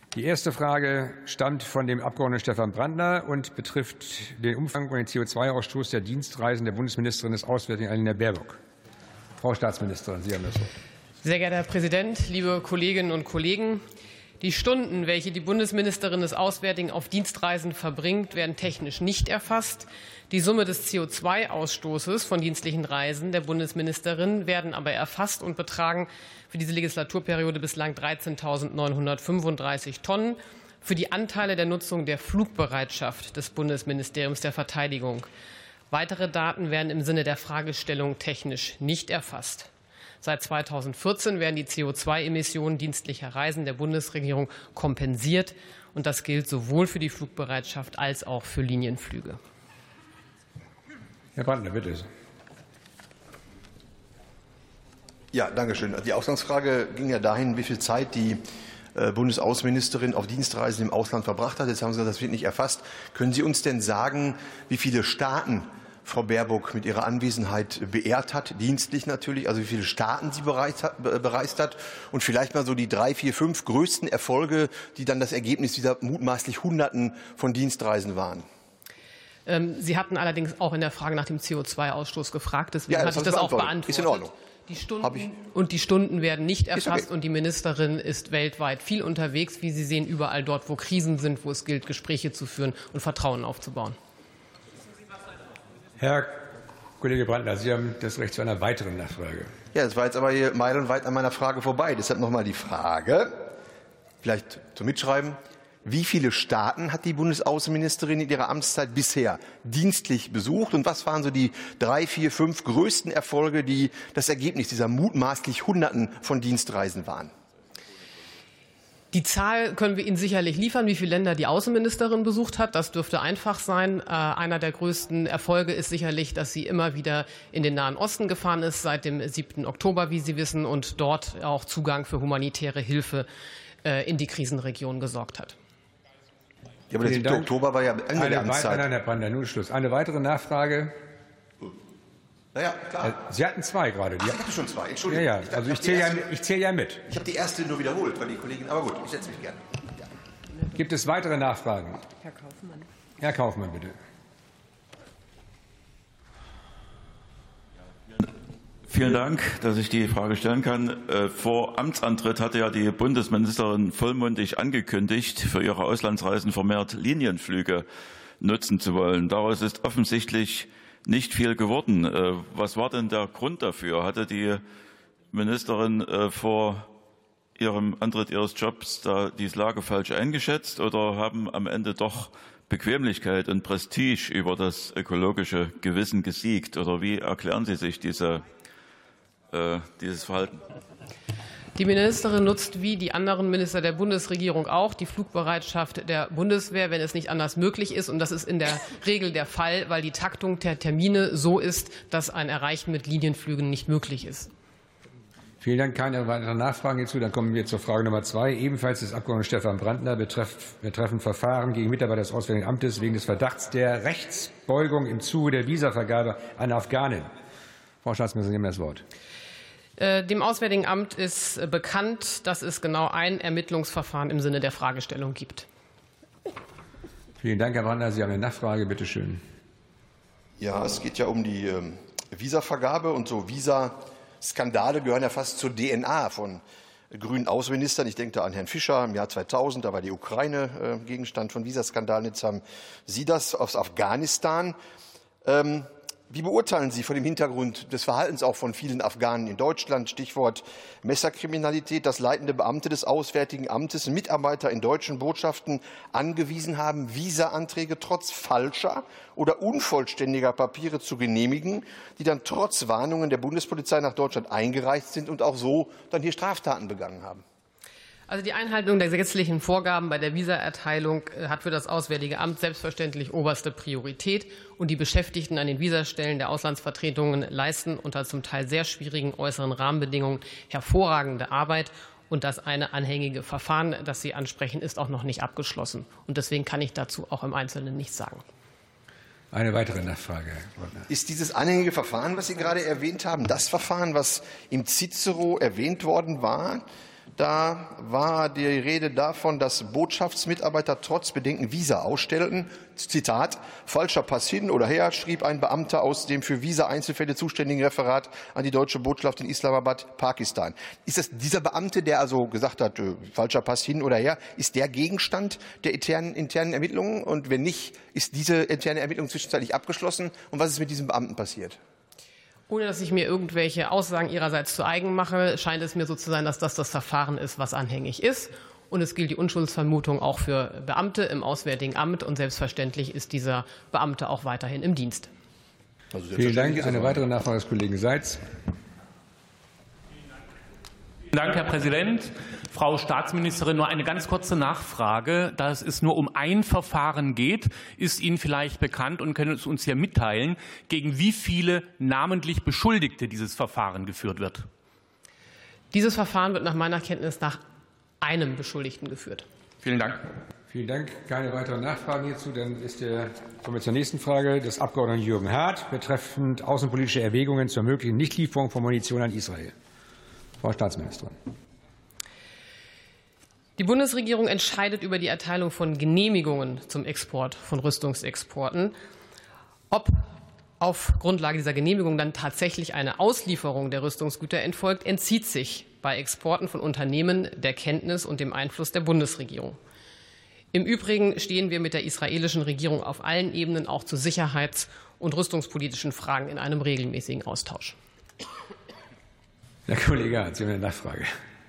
Die erste Frage stammt von dem Abgeordneten Stefan Brandner und betrifft den Umfang und den CO2-Ausstoß der Dienstreisen der Bundesministerin des Auswärtigen Annalena Baerbock. Frau Staatsministerin, Sie haben das Wort. Sehr geehrter Herr Präsident, liebe Kolleginnen und Kollegen! Die Stunden, welche die Bundesministerin des Auswärtigen auf Dienstreisen verbringt, werden technisch nicht erfasst. Die Summe des CO2-Ausstoßes von dienstlichen Reisen der Bundesministerin werden aber erfasst und betragen für diese Legislaturperiode bislang 13.935 Tonnen. Für die Anteile der Nutzung der Flugbereitschaft des Bundesministeriums der Verteidigung. Weitere Daten werden im Sinne der Fragestellung technisch nicht erfasst. Seit 2014 werden die CO2-Emissionen dienstlicher Reisen der Bundesregierung kompensiert. Und das gilt sowohl für die Flugbereitschaft als auch für Linienflüge. Herr Brandner, bitte. Ja, danke schön. Die Ausgangsfrage ging ja dahin, wie viel Zeit die Bundesaußenministerin auf Dienstreisen im Ausland verbracht hat. Jetzt haben Sie gesagt, das wird nicht erfasst. Können Sie uns denn sagen, wie viele Staaten Frau Baerbock mit ihrer Anwesenheit beehrt hat, dienstlich natürlich, also wie viele Staaten sie bereist hat und vielleicht mal so die 3, 4, 5 größten Erfolge, die dann das Ergebnis dieser mutmaßlich Hunderten von Dienstreisen waren? Sie hatten allerdings auch in der Frage nach dem CO2-Ausstoß gefragt, deswegen ja, hatte ich das auch beantwortet. Ist in Ordnung. Die Stunden werden nicht erfasst, okay. Und die Ministerin ist weltweit viel unterwegs, wie Sie sehen, überall dort, wo Krisen sind, wo es gilt, Gespräche zu führen und Vertrauen aufzubauen. Herr Kollege Brandner, Sie haben das Recht zu einer weiteren Nachfrage. Ja, das war jetzt aber hier meilenweit an meiner Frage vorbei. Deshalb noch mal die Frage, vielleicht zum Mitschreiben. Wie viele Staaten hat die Bundesaußenministerin in ihrer Amtszeit bisher dienstlich besucht? Und was waren so die 3, 4, 5 größten Erfolge, die das Ergebnis dieser mutmaßlich Hunderten von Dienstreisen waren? Die Zahl können wir Ihnen sicherlich liefern, wie viele Länder die Außenministerin besucht hat. Das dürfte einfach sein. Einer der größten Erfolge ist sicherlich, dass sie immer wieder in den Nahen Osten gefahren ist, seit dem 7. Oktober, wie Sie wissen, und dort auch Zugang für humanitäre Hilfe in die Krisenregion gesorgt hat. Ja, aber der 7. Oktober war ja Ende der Amtszeit. Nein, Herr Brandner, nun Schluss. Eine weitere Nachfrage. Ja, klar. Sie hatten 2 gerade. Ich hatte schon 2, Entschuldigung. Ja, also ich zähle ja mit. Ich habe die erste nur wiederholt, weil die Kollegin, aber gut, ich setze mich gerne. Ja. Gibt es weitere Nachfragen? Herr Kaufmann. Herr Kaufmann, bitte. Vielen Dank, dass ich die Frage stellen kann. Vor Amtsantritt hatte ja die Bundesministerin vollmundig angekündigt, für ihre Auslandsreisen vermehrt Linienflüge nutzen zu wollen. Daraus ist offensichtlich nicht viel geworden. Was war denn der Grund dafür? Hatte die Ministerin vor ihrem Antritt ihres Jobs da die Lage falsch eingeschätzt oder haben am Ende doch Bequemlichkeit und Prestige über das ökologische Gewissen gesiegt? Oder wie erklären Sie sich dieses Verhalten? Die Ministerin nutzt wie die anderen Minister der Bundesregierung auch die Flugbereitschaft der Bundeswehr, wenn es nicht anders möglich ist. Und das ist in der Regel der Fall, weil die Taktung der Termine so ist, dass ein Erreichen mit Linienflügen nicht möglich ist. Vielen Dank. Keine weiteren Nachfragen hierzu. Dann kommen wir zur Frage Nummer 2, ebenfalls des Abgeordneten Stefan Brandner, betreffend Verfahren gegen Mitarbeiter des Auswärtigen Amtes wegen des Verdachts der Rechtsbeugung im Zuge der Visavergabe an Afghanen. Frau Staatsministerin, Sie haben das Wort. Dem Auswärtigen Amt ist bekannt, dass es genau ein Ermittlungsverfahren im Sinne der Fragestellung gibt. Vielen Dank, Herr Brandner. Sie haben eine Nachfrage. Bitte schön. Ja, es geht ja um die Visavergabe und so Visaskandale gehören ja fast zur DNA von grünen Außenministern. Ich denke da an Herrn Fischer im Jahr 2000, da war die Ukraine Gegenstand von Visaskandalen. Jetzt haben Sie das aus Afghanistan. Wie beurteilen Sie vor dem Hintergrund des Verhaltens auch von vielen Afghanen in Deutschland, Stichwort Messerkriminalität, dass leitende Beamte des Auswärtigen Amtes Mitarbeiter in deutschen Botschaften angewiesen haben, Visaanträge trotz falscher oder unvollständiger Papiere zu genehmigen, die dann trotz Warnungen der Bundespolizei nach Deutschland eingereist sind und auch so dann hier Straftaten begangen haben? Also die Einhaltung der gesetzlichen Vorgaben bei der Visaerteilung hat für das Auswärtige Amt selbstverständlich oberste Priorität. Und die Beschäftigten an den Visastellen der Auslandsvertretungen leisten unter zum Teil sehr schwierigen äußeren Rahmenbedingungen hervorragende Arbeit. Und das eine anhängige Verfahren, das Sie ansprechen, ist auch noch nicht abgeschlossen. Und deswegen kann ich dazu auch im Einzelnen nichts sagen. Eine weitere Nachfrage. Ist dieses anhängige Verfahren, was Sie gerade erwähnt haben, das Verfahren, was im Cicero erwähnt worden war? Da war die Rede davon, dass Botschaftsmitarbeiter trotz Bedenken Visa ausstellten. Zitat, falscher Pass hin oder her, schrieb ein Beamter aus dem für Visa-Einzelfälle zuständigen Referat an die deutsche Botschaft in Islamabad, Pakistan. Ist das dieser Beamte, der also gesagt hat, falscher Pass hin oder her, ist der Gegenstand der internen Ermittlungen? Und wenn nicht, ist diese interne Ermittlung zwischenzeitlich abgeschlossen? Und was ist mit diesem Beamten passiert? Ohne dass ich mir irgendwelche Aussagen Ihrerseits zu eigen mache, scheint es mir so zu sein, dass das Verfahren ist, was anhängig ist. Und es gilt die Unschuldsvermutung auch für Beamte im Auswärtigen Amt. Und selbstverständlich ist dieser Beamte auch weiterhin im Dienst. Vielen Dank. Eine weitere Nachfrage des Kollegen Seitz. Vielen Dank, Herr Präsident. Frau Staatsministerin, nur eine ganz kurze Nachfrage. Da es nur um ein Verfahren geht, ist Ihnen vielleicht bekannt und können es uns hier mitteilen, gegen wie viele namentlich Beschuldigte dieses Verfahren geführt wird? Dieses Verfahren wird nach meiner Kenntnis nach einem Beschuldigten geführt. Vielen Dank. Vielen Dank. Keine weiteren Nachfragen hierzu. Dann kommen wir zur nächsten Frage des Abgeordneten Jürgen Hart betreffend außenpolitische Erwägungen zur möglichen Nichtlieferung von Munition an Israel. Frau Staatsministerin. Die Bundesregierung entscheidet über die Erteilung von Genehmigungen zum Export von Rüstungsexporten. Ob auf Grundlage dieser Genehmigung dann tatsächlich eine Auslieferung der Rüstungsgüter erfolgt, entzieht sich bei Exporten von Unternehmen der Kenntnis und dem Einfluss der Bundesregierung. Im Übrigen stehen wir mit der israelischen Regierung auf allen Ebenen auch zu sicherheits- und rüstungspolitischen Fragen in einem regelmäßigen Austausch. Herr Kollege Hart, Sie haben eine Nachfrage.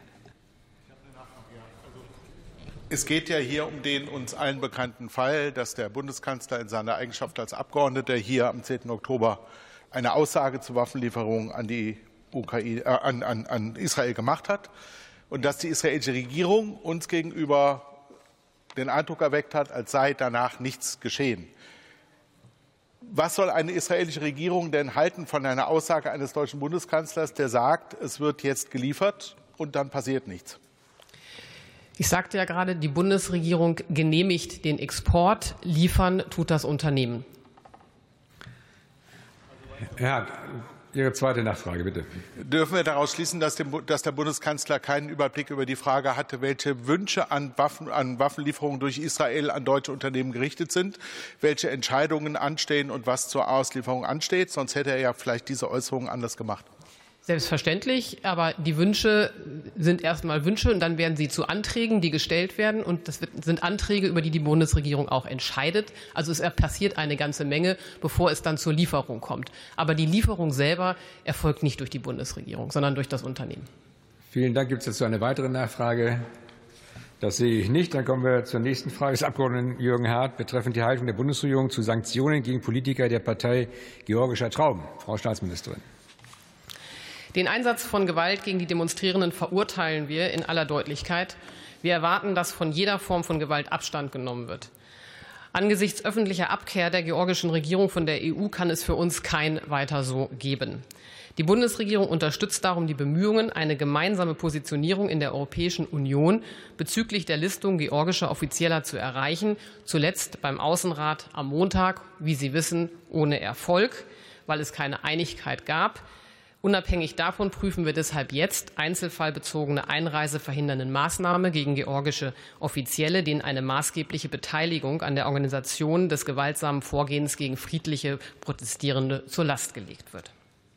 Es geht ja hier um den uns allen bekannten Fall, dass der Bundeskanzler in seiner Eigenschaft als Abgeordneter hier am 10. Oktober eine Aussage zur Waffenlieferung an die Ukraine, an Israel gemacht hat und dass die israelische Regierung uns gegenüber den Eindruck erweckt hat, als sei danach nichts geschehen. Was soll eine israelische Regierung denn halten von einer Aussage eines deutschen Bundeskanzlers, der sagt, es wird jetzt geliefert und dann passiert nichts? Ich sagte ja gerade, die Bundesregierung genehmigt den Export, liefern tut das Unternehmen. Herr Hart, Ihre zweite Nachfrage, bitte. Dürfen wir daraus schließen, dass der Bundeskanzler keinen Überblick über die Frage hatte, welche Wünsche an Waffenlieferungen durch Israel an deutsche Unternehmen gerichtet sind, welche Entscheidungen anstehen und was zur Auslieferung ansteht? Sonst hätte er ja vielleicht diese Äußerungen anders gemacht. Selbstverständlich, aber die Wünsche sind erst einmal Wünsche und dann werden sie zu Anträgen, die gestellt werden. Und das sind Anträge, über die die Bundesregierung auch entscheidet. Also es passiert eine ganze Menge, bevor es dann zur Lieferung kommt. Aber die Lieferung selber erfolgt nicht durch die Bundesregierung, sondern durch das Unternehmen. Vielen Dank. Gibt es dazu eine weitere Nachfrage? Das sehe ich nicht. Dann kommen wir zur nächsten Frage des Abgeordneten Jürgen Hart betreffend die Haltung der Bundesregierung zu Sanktionen gegen Politiker der Partei Georgischer Traum. Frau Staatsministerin. Den Einsatz von Gewalt gegen die Demonstrierenden verurteilen wir in aller Deutlichkeit. Wir erwarten, dass von jeder Form von Gewalt Abstand genommen wird. Angesichts öffentlicher Abkehr der georgischen Regierung von der EU kann es für uns kein Weiter so geben. Die Bundesregierung unterstützt darum die Bemühungen, eine gemeinsame Positionierung in der Europäischen Union bezüglich der Listung georgischer Offizieller zu erreichen, zuletzt beim Außenrat am Montag, wie Sie wissen, ohne Erfolg, weil es keine Einigkeit gab. Unabhängig davon prüfen wir deshalb jetzt einzelfallbezogene einreiseverhindernde Maßnahmen gegen georgische Offizielle, denen eine maßgebliche Beteiligung an der Organisation des gewaltsamen Vorgehens gegen friedliche Protestierende zur Last gelegt wird.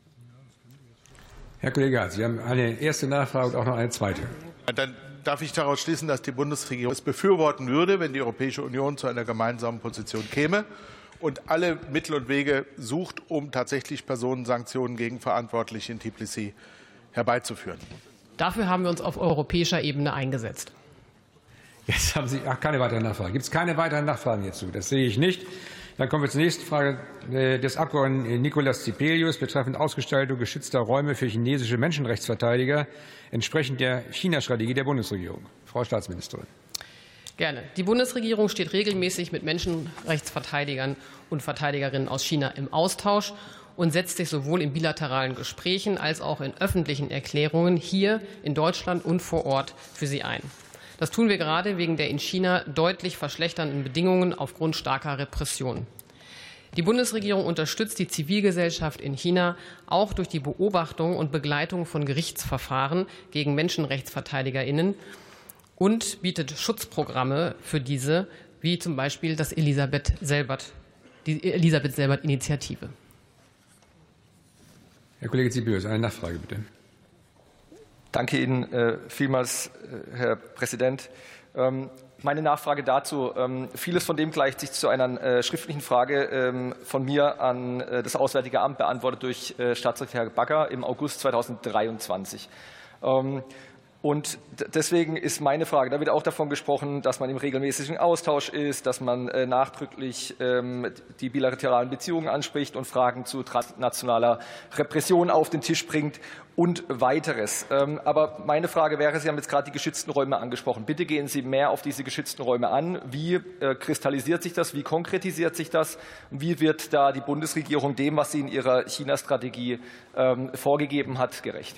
Herr Kollege Hart, Sie haben eine erste Nachfrage und auch noch eine zweite. Dann darf ich daraus schließen, dass die Bundesregierung es befürworten würde, wenn die Europäische Union zu einer gemeinsamen Position käme und alle Mittel und Wege sucht, um tatsächlich Personensanktionen gegen Verantwortliche in Tbilisi herbeizuführen. Dafür haben wir uns auf europäischer Ebene eingesetzt. Jetzt haben Sie keine weiteren Nachfragen. Gibt es keine weiteren Nachfragen hierzu? Das sehe ich nicht. Dann kommen wir zur nächsten Frage des Abgeordneten Nikolaus Zipelius betreffend Ausgestaltung geschützter Räume für chinesische Menschenrechtsverteidiger entsprechend der China-Strategie der Bundesregierung. Frau Staatsministerin. Gerne. Die Bundesregierung steht regelmäßig mit Menschenrechtsverteidigern und Verteidigerinnen aus China im Austausch und setzt sich sowohl in bilateralen Gesprächen als auch in öffentlichen Erklärungen hier in Deutschland und vor Ort für sie ein. Das tun wir gerade wegen der in China deutlich verschlechternden Bedingungen aufgrund starker Repression. Die Bundesregierung unterstützt die Zivilgesellschaft in China auch durch die Beobachtung und Begleitung von Gerichtsverfahren gegen MenschenrechtsverteidigerInnen und bietet Schutzprogramme für diese, wie zum Beispiel die Elisabeth-Selbert-Initiative. Herr Kollege Ziebius, eine Nachfrage bitte. Danke Ihnen vielmals, Herr Präsident. Meine Nachfrage dazu, vieles von dem gleicht sich zu einer schriftlichen Frage von mir an das Auswärtige Amt, beantwortet durch Staatssekretär Bagger im August 2023. Und deswegen ist meine Frage, da wird auch davon gesprochen, dass man im regelmäßigen Austausch ist, dass man nachdrücklich die bilateralen Beziehungen anspricht und Fragen zu transnationaler Repression auf den Tisch bringt und weiteres. Aber meine Frage wäre, Sie haben jetzt gerade die geschützten Räume angesprochen. Bitte gehen Sie mehr auf diese geschützten Räume an. Wie kristallisiert sich das? Wie konkretisiert sich das? Wie wird da die Bundesregierung dem, was sie in ihrer China-Strategie vorgegeben hat, gerecht?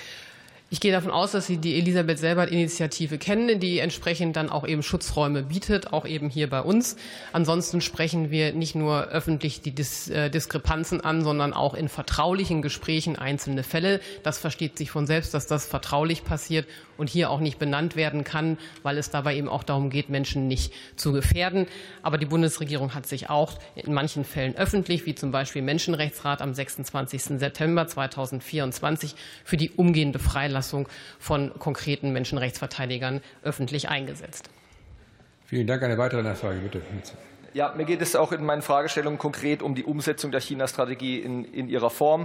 Ich gehe davon aus, dass Sie die Elisabeth-Selbert-Initiative kennen, die entsprechend dann auch eben Schutzräume bietet, auch eben hier bei uns. Ansonsten sprechen wir nicht nur öffentlich die Diskrepanzen an, sondern auch in vertraulichen Gesprächen einzelne Fälle. Das versteht sich von selbst, dass das vertraulich passiert und hier auch nicht benannt werden kann, weil es dabei eben auch darum geht, Menschen nicht zu gefährden. Aber die Bundesregierung hat sich auch in manchen Fällen öffentlich, wie zum Beispiel Menschenrechtsrat am 26. September 2024, für die umgehende Freilassung von konkreten Menschenrechtsverteidigern öffentlich eingesetzt. Vielen Dank. Eine weitere Nachfrage, bitte. Ja, mir geht es auch in meinen Fragestellungen konkret um die Umsetzung der China-Strategie in ihrer Form.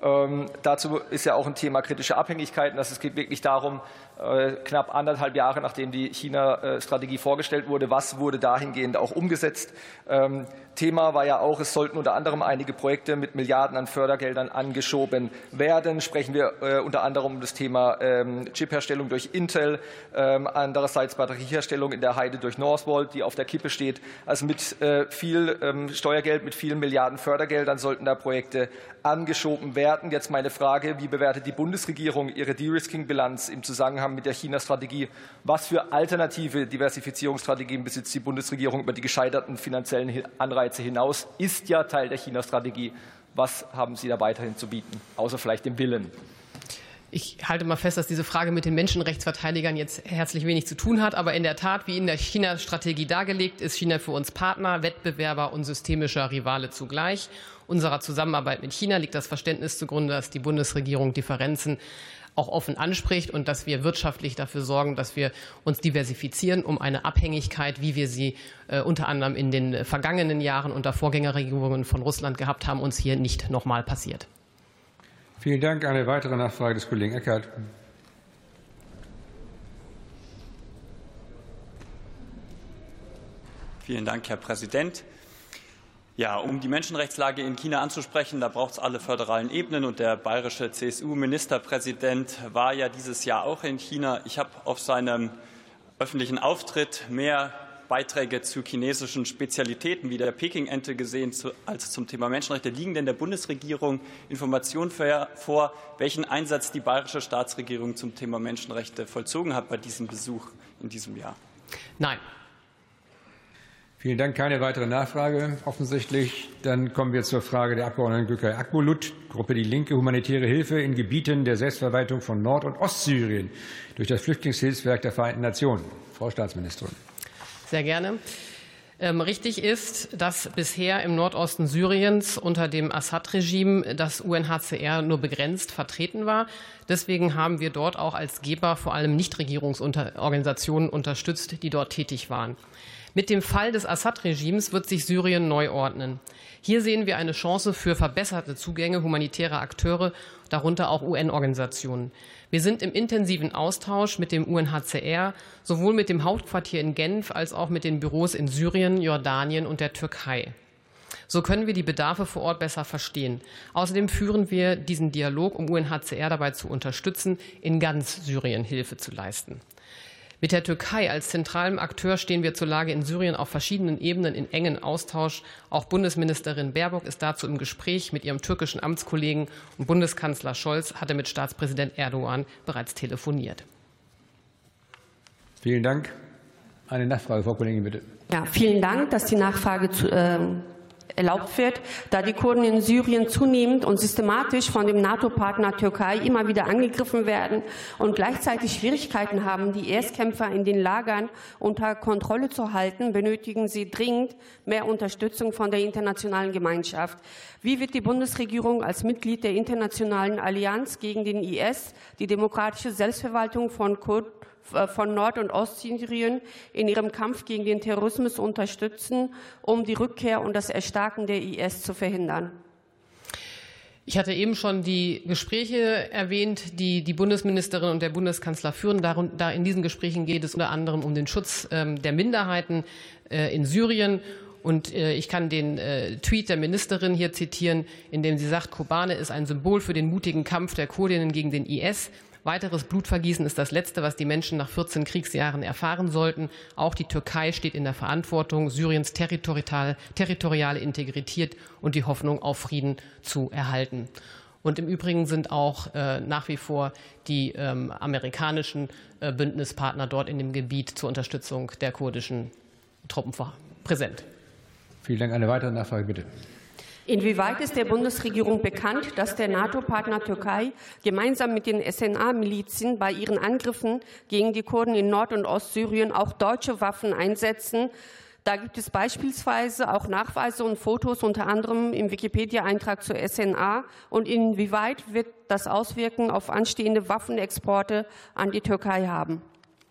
Dazu ist ja auch ein Thema kritische Abhängigkeiten. Es geht wirklich darum, knapp 1,5 Jahre nachdem die China-Strategie vorgestellt wurde, was wurde dahingehend auch umgesetzt. Thema war ja auch, es sollten unter anderem einige Projekte mit Milliarden an Fördergeldern angeschoben werden. Sprechen wir unter anderem um das Thema Chipherstellung durch Intel, andererseits Batterieherstellung in der Heide durch Northvolt, die auf der Kippe steht. Also mit viel Steuergeld, mit vielen Milliarden Fördergeldern sollten da Projekte angeschoben werden. Jetzt meine Frage, wie bewertet die Bundesregierung ihre De-Risking-Bilanz im Zusammenhang mit der China-Strategie? Was für alternative Diversifizierungsstrategien besitzt die Bundesregierung über die gescheiterten finanziellen Anreize hinaus? Ist ja Teil der China-Strategie. Was haben Sie da weiterhin zu bieten, außer vielleicht dem Willen? Ich halte mal fest, dass diese Frage mit den Menschenrechtsverteidigern jetzt herzlich wenig zu tun hat. Aber in der Tat, wie in der China-Strategie dargelegt, ist China für uns Partner, Wettbewerber und systemischer Rivale zugleich. Unserer Zusammenarbeit mit China liegt das Verständnis zugrunde, dass die Bundesregierung Differenzen auch offen anspricht und dass wir wirtschaftlich dafür sorgen, dass wir uns diversifizieren, um eine Abhängigkeit, wie wir sie unter anderem in den vergangenen Jahren unter Vorgängerregierungen von Russland gehabt haben, uns hier nicht nochmal passiert. Vielen Dank. Eine weitere Nachfrage des Kollegen Eckert. Vielen Dank, Herr Präsident. Ja, um die Menschenrechtslage in China anzusprechen, da braucht es alle föderalen Ebenen. Und der bayerische CSU-Ministerpräsident war ja dieses Jahr auch in China. Ich habe auf seinem öffentlichen Auftritt mehr Beiträge zu chinesischen Spezialitäten wie der Peking-Ente gesehen als zum Thema Menschenrechte. Liegen denn der Bundesregierung Informationen vor, welchen Einsatz die bayerische Staatsregierung zum Thema Menschenrechte vollzogen hat bei diesem Besuch in diesem Jahr? Nein. Vielen Dank. Keine weitere Nachfrage offensichtlich. Dann kommen wir zur Frage der Abgeordneten Gökay Akbulut, Gruppe Die Linke, humanitäre Hilfe in Gebieten der Selbstverwaltung von Nord- und Ostsyrien durch das Flüchtlingshilfswerk der Vereinten Nationen. Frau Staatsministerin. Sehr gerne. Richtig ist, dass bisher im Nordosten Syriens unter dem Assad-Regime das UNHCR nur begrenzt vertreten war. Deswegen haben wir dort auch als Geber vor allem Nichtregierungsorganisationen unterstützt, die dort tätig waren. Mit dem Fall des Assad-Regimes wird sich Syrien neu ordnen. Hier sehen wir eine Chance für verbesserte Zugänge humanitärer Akteure, darunter auch UN-Organisationen. Wir sind im intensiven Austausch mit dem UNHCR, sowohl mit dem Hauptquartier in Genf als auch mit den Büros in Syrien, Jordanien und der Türkei. So können wir die Bedarfe vor Ort besser verstehen. Außerdem führen wir diesen Dialog, um UNHCR dabei zu unterstützen, in ganz Syrien Hilfe zu leisten. Mit der Türkei als zentralem Akteur stehen wir zur Lage in Syrien auf verschiedenen Ebenen in engen Austausch. Auch Bundesministerin Baerbock ist dazu im Gespräch mit ihrem türkischen Amtskollegen und Bundeskanzler Scholz hatte mit Staatspräsident Erdogan bereits telefoniert. Vielen Dank. Eine Nachfrage, Frau Kollegin, bitte. Ja, vielen Dank, dass die Nachfrage erlaubt wird, da die Kurden in Syrien zunehmend und systematisch von dem NATO-Partner Türkei immer wieder angegriffen werden und gleichzeitig Schwierigkeiten haben, die IS-Kämpfer in den Lagern unter Kontrolle zu halten, benötigen sie dringend mehr Unterstützung von der internationalen Gemeinschaft. Wie wird die Bundesregierung als Mitglied der internationalen Allianz gegen den IS die demokratische Selbstverwaltung von Nord- und Ostsyrien in ihrem Kampf gegen den Terrorismus unterstützen, um die Rückkehr und das Erstarken der IS zu verhindern? Ich hatte eben schon die Gespräche erwähnt, die die Bundesministerin und der Bundeskanzler führen. Da in diesen Gesprächen geht es unter anderem um den Schutz der Minderheiten in Syrien. Und ich kann den Tweet der Ministerin hier zitieren, in dem sie sagt, Kobane ist ein Symbol für den mutigen Kampf der Kurdinnen gegen den IS. Weiteres Blutvergießen ist das Letzte, was die Menschen nach 14 Kriegsjahren erfahren sollten. Auch die Türkei steht in der Verantwortung, Syriens territoriale Integrität und die Hoffnung auf Frieden zu erhalten. Und im Übrigen sind auch nach wie vor die amerikanischen Bündnispartner dort in dem Gebiet zur Unterstützung der kurdischen Truppen präsent. Vielen Dank. Eine weitere Nachfrage, bitte. Inwieweit ist der Bundesregierung bekannt, dass der NATO-Partner Türkei gemeinsam mit den SNA-Milizen bei ihren Angriffen gegen die Kurden in Nord- und Ostsyrien auch deutsche Waffen einsetzen? Da gibt es beispielsweise auch Nachweise und Fotos, unter anderem im Wikipedia-Eintrag zur SNA. Und inwieweit wird das Auswirkungen auf anstehende Waffenexporte an die Türkei haben?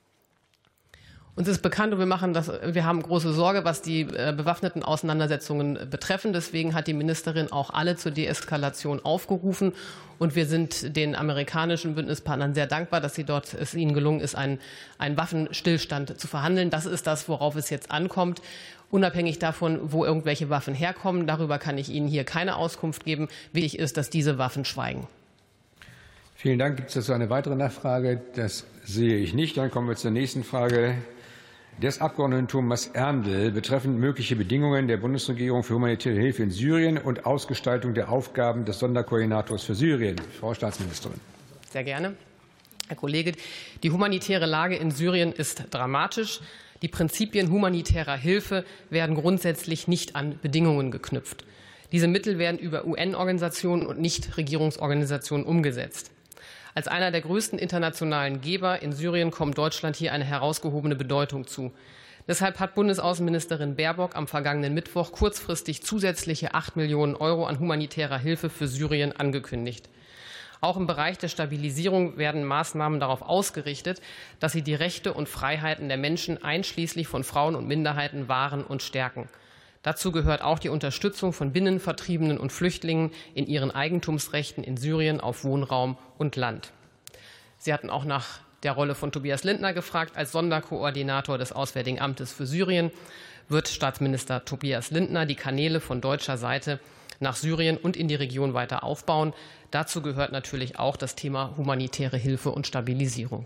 Uns ist bekannt und wir haben große Sorge, was die bewaffneten Auseinandersetzungen betreffen. Deswegen hat die Ministerin auch alle zur Deeskalation aufgerufen. Und wir sind den amerikanischen Bündnispartnern sehr dankbar, dass es ihnen gelungen ist, einen Waffenstillstand zu verhandeln. Das ist das, worauf es jetzt ankommt. Unabhängig davon, wo irgendwelche Waffen herkommen, darüber kann ich Ihnen hier keine Auskunft geben. Wichtig ist, dass diese Waffen schweigen. Vielen Dank. Gibt es dazu eine weitere Nachfrage? Das sehe ich nicht. Dann kommen wir zur nächsten Frage des Abgeordneten Thomas Erndl betreffend mögliche Bedingungen der Bundesregierung für humanitäre Hilfe in Syrien und Ausgestaltung der Aufgaben des Sonderkoordinators für Syrien. Frau Staatsministerin. Sehr gerne. Herr Kollege, die humanitäre Lage in Syrien ist dramatisch. Die Prinzipien humanitärer Hilfe werden grundsätzlich nicht an Bedingungen geknüpft. Diese Mittel werden über UN-Organisationen und Nichtregierungsorganisationen umgesetzt. Als einer der größten internationalen Geber in Syrien kommt Deutschland hier eine herausgehobene Bedeutung zu. Deshalb hat Bundesaußenministerin Baerbock am vergangenen Mittwoch kurzfristig zusätzliche 8 Millionen € an humanitärer Hilfe für Syrien angekündigt. Auch im Bereich der Stabilisierung werden Maßnahmen darauf ausgerichtet, dass sie die Rechte und Freiheiten der Menschen einschließlich von Frauen und Minderheiten wahren und stärken. Dazu gehört auch die Unterstützung von Binnenvertriebenen und Flüchtlingen in ihren Eigentumsrechten in Syrien auf Wohnraum und Land. Sie hatten auch nach der Rolle von Tobias Lindner gefragt. Als Sonderkoordinator des Auswärtigen Amtes für Syrien wird Staatsminister Tobias Lindner die Kanäle von deutscher Seite nach Syrien und in die Region weiter aufbauen. Dazu gehört natürlich auch das Thema humanitäre Hilfe und Stabilisierung.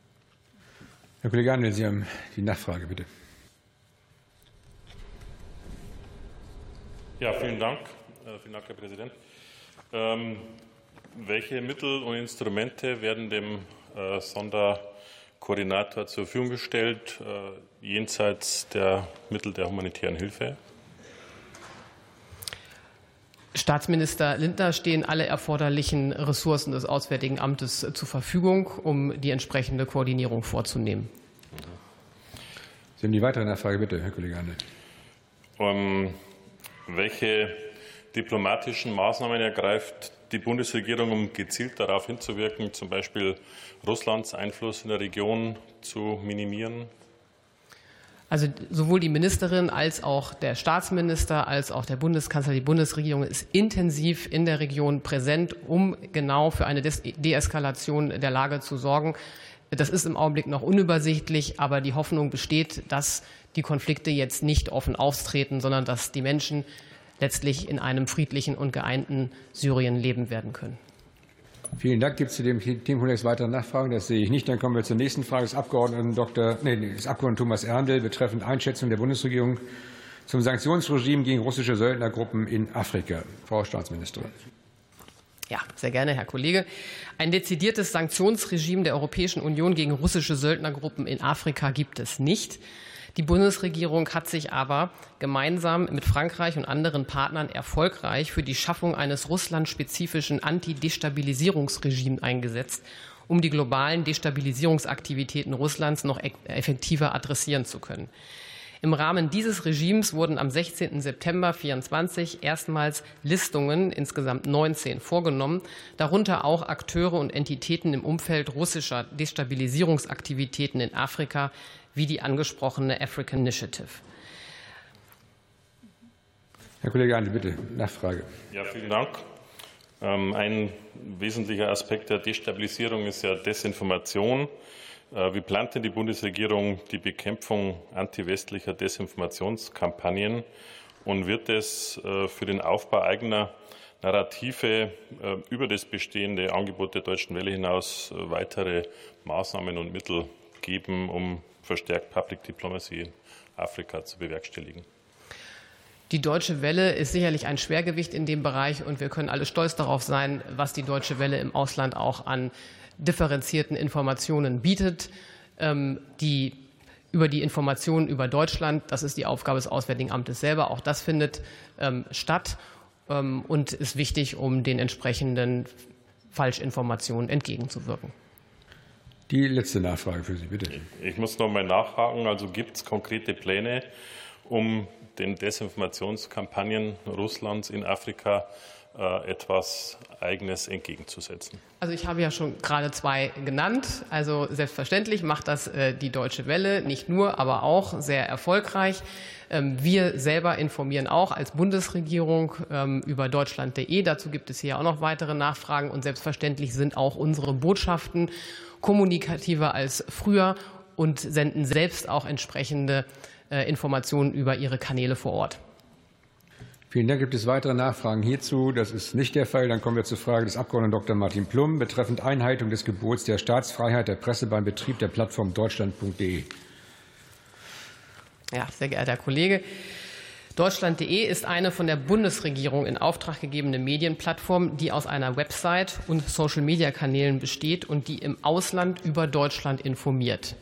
Herr Kollege Erndl, Sie haben die Nachfrage, bitte. Ja, vielen Dank. Vielen Dank, Herr Präsident. Welche Mittel und Instrumente werden dem Sonderkoordinator zur Verfügung gestellt, jenseits der Mittel der humanitären Hilfe? Staatsminister Lindner stehen alle erforderlichen Ressourcen des Auswärtigen Amtes zur Verfügung, um die entsprechende Koordinierung vorzunehmen. Sie haben die weitere Nachfrage, bitte, Herr Kollege Erndl. Welche diplomatischen Maßnahmen ergreift die Bundesregierung, um gezielt darauf hinzuwirken, zum Beispiel Russlands Einfluss in der Region zu minimieren? Also sowohl die Ministerin als auch der Staatsminister als auch der Bundeskanzler, die Bundesregierung ist intensiv in der Region präsent, um genau für eine Deeskalation der Lage zu sorgen. Das ist im Augenblick noch unübersichtlich, aber die Hoffnung besteht, dass die Konflikte jetzt nicht offen auftreten, sondern dass die Menschen letztlich in einem friedlichen und geeinten Syrien leben werden können. Vielen Dank. Gibt es zu dem Themenkomplex weitere Nachfragen? Das sehe ich nicht. Dann kommen wir zur nächsten Frage des Abgeordneten Thomas Erndl betreffend Einschätzung der Bundesregierung zum Sanktionsregime gegen russische Söldnergruppen in Afrika. Frau Staatsministerin. Ja, sehr gerne, Herr Kollege. Ein dezidiertes Sanktionsregime der Europäischen Union gegen russische Söldnergruppen in Afrika gibt es nicht. Die Bundesregierung hat sich aber gemeinsam mit Frankreich und anderen Partnern erfolgreich für die Schaffung eines russlandspezifischen Anti-Destabilisierungsregimes eingesetzt, um die globalen Destabilisierungsaktivitäten Russlands noch effektiver adressieren zu können. Im Rahmen dieses Regimes wurden am 16. September 2024 erstmals Listungen, insgesamt 19, vorgenommen, darunter auch Akteure und Entitäten im Umfeld russischer Destabilisierungsaktivitäten in Afrika, wie die angesprochene African Initiative. Herr Kollege Andi, bitte, Nachfrage. Ja, vielen Dank. Ein wesentlicher Aspekt der Destabilisierung ist ja Desinformation. Wie plant denn die Bundesregierung die Bekämpfung antiwestlicher Desinformationskampagnen? Und wird es für den Aufbau eigener Narrative über das bestehende Angebot der Deutschen Welle hinaus weitere Maßnahmen und Mittel geben, um verstärkt Public Diplomacy in Afrika zu bewerkstelligen? Die Deutsche Welle ist sicherlich ein Schwergewicht in dem Bereich, und wir können alle stolz darauf sein, was die Deutsche Welle im Ausland auch an differenzierten Informationen bietet. Über die Informationen über Deutschland, das ist die Aufgabe des Auswärtigen Amtes selber, auch das findet statt und ist wichtig, um den entsprechenden Falschinformationen entgegenzuwirken. Die letzte Nachfrage für Sie, bitte. Ich muss noch mal nachhaken. Also gibt es konkrete Pläne, um den Desinformationskampagnen Russlands in Afrika etwas Eigenes entgegenzusetzen? Also ich habe ja schon gerade 2 genannt. Also selbstverständlich macht das die Deutsche Welle nicht nur, aber auch sehr erfolgreich. Wir selber informieren auch als Bundesregierung über deutschland.de. Dazu gibt es hier auch noch weitere Nachfragen. Und selbstverständlich sind auch unsere Botschaften kommunikativer als früher und senden selbst auch entsprechende Informationen über ihre Kanäle vor Ort. Vielen Dank. Gibt es weitere Nachfragen hierzu? Das ist nicht der Fall. Dann kommen wir zur Frage des Abgeordneten Dr. Martin Plum betreffend Einhaltung des Gebots der Staatsfreiheit der Presse beim Betrieb der Plattform deutschland.de. Ja, sehr geehrter Herr Kollege, deutschland.de ist eine von der Bundesregierung in Auftrag gegebene Medienplattform, die aus einer Website und Social-Media-Kanälen besteht und die im Ausland über Deutschland informiert.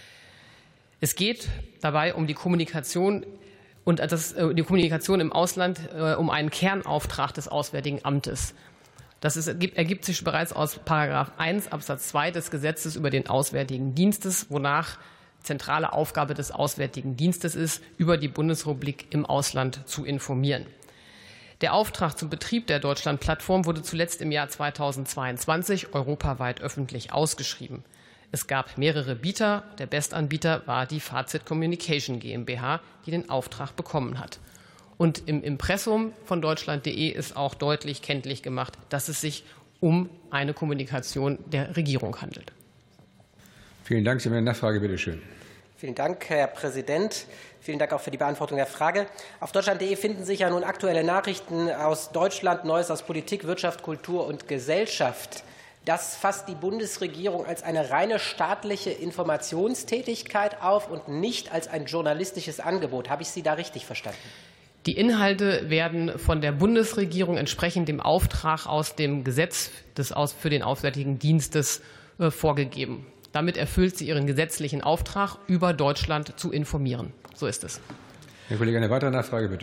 Es geht dabei um die Kommunikation die Kommunikation im Ausland um einen Kernauftrag des Auswärtigen Amtes. Das ergibt sich bereits aus § 1 Absatz 2 des Gesetzes über den Auswärtigen Dienstes, wonach zentrale Aufgabe des Auswärtigen Dienstes ist, über die Bundesrepublik im Ausland zu informieren. Der Auftrag zum Betrieb der Deutschland-Plattform wurde zuletzt im Jahr 2022 europaweit öffentlich ausgeschrieben. Es gab mehrere Bieter. Der Bestanbieter war die Fazit Communication GmbH, die den Auftrag bekommen hat. Und im Impressum von deutschland.de ist auch deutlich kenntlich gemacht, dass es sich um eine Kommunikation der Regierung handelt. Vielen Dank. Sie haben eine Nachfrage, bitte schön. Vielen Dank, Herr Präsident. Vielen Dank auch für die Beantwortung der Frage. Auf deutschland.de finden sich ja nun aktuelle Nachrichten aus Deutschland, Neues aus Politik, Wirtschaft, Kultur und Gesellschaft. Das fasst die Bundesregierung als eine reine staatliche Informationstätigkeit auf und nicht als ein journalistisches Angebot. Habe ich Sie da richtig verstanden? Die Inhalte werden von der Bundesregierung entsprechend dem Auftrag aus dem Gesetz für den Auswärtigen Dienstes vorgegeben. Damit erfüllt sie ihren gesetzlichen Auftrag, über Deutschland zu informieren. So ist es. Herr Kollege, eine weitere Nachfrage, bitte.